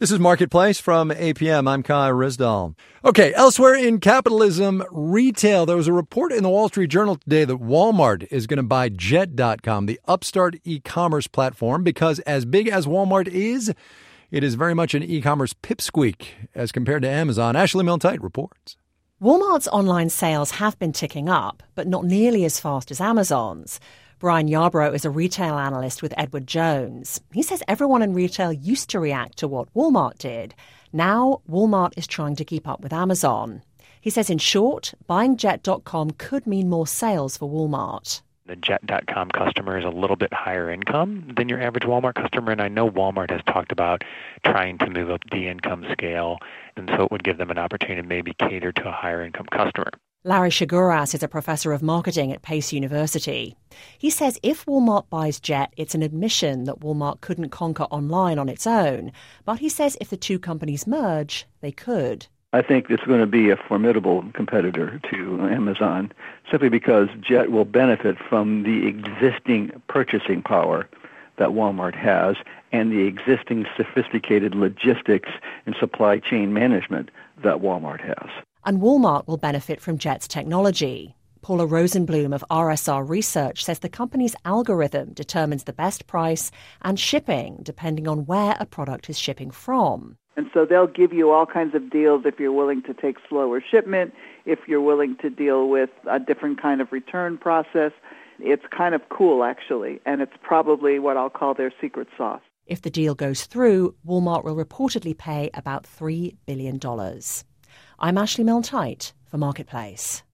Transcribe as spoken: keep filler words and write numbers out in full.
This is Marketplace from A P M. I'm Kai Risdall. Okay, elsewhere in capitalism, retail. There was a report in the Wall Street Journal today that Walmart is going to buy Jet dot com, the upstart e-commerce platform, because as big as Walmart is, it is very much an e-commerce pipsqueak as compared to Amazon. Ashley Milne-Tyte reports. Walmart's online sales have been ticking up, but not nearly as fast as Amazon's. Brian Yarbrough is a retail analyst with Edward Jones. He says everyone in retail used to react to what Walmart did. Now, Walmart is trying to keep up with Amazon. He says, in short, buying Jet dot com could mean more sales for Walmart. The Jet dot com customer is a little bit higher income than your average Walmart customer, and I know Walmart has talked about trying to move up the income scale, and so it would give them an opportunity to maybe cater to a higher income customer. Larry Shiguras is a professor of marketing at Pace University. He says if Walmart buys Jet, it's an admission that Walmart couldn't conquer online on its own. But he says if the two companies merge, they could. I think it's going to be a formidable competitor to Amazon, simply because Jet will benefit from the existing purchasing power that Walmart has and the existing sophisticated logistics and supply chain management that Walmart has. And Walmart will benefit from Jet's technology. Paula Rosenblum of R S R Research says the company's algorithm determines the best price and shipping depending on where a product is shipping from. And so they'll give you all kinds of deals if you're willing to take slower shipment, if you're willing to deal with a different kind of return process. It's kind of cool, actually, and it's probably what I'll call their secret sauce. If the deal goes through, Walmart will reportedly pay about three billion dollars. I'm Ashley Milne-Tyte for Marketplace.